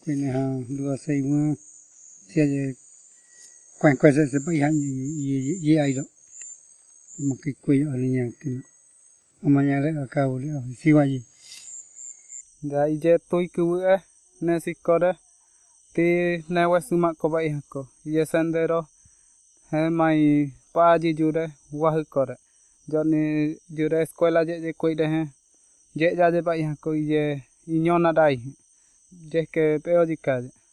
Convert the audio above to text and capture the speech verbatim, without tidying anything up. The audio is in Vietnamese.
quên ha lúa xây mưa xe quanh quanh sẽ bay hành gì gì ai đó mà cái quê ở nhà cái mà nhà đấy ở cao đấy ở siêu gì da ije tôi cứ bữa nè xí có đó thì nè qua sumak có vậy có ije sendero he mai pa ji jude wah có đó cho nên jude escuela je je quay đây ha je ja je vậy có ije iñona dai je que peo gì cả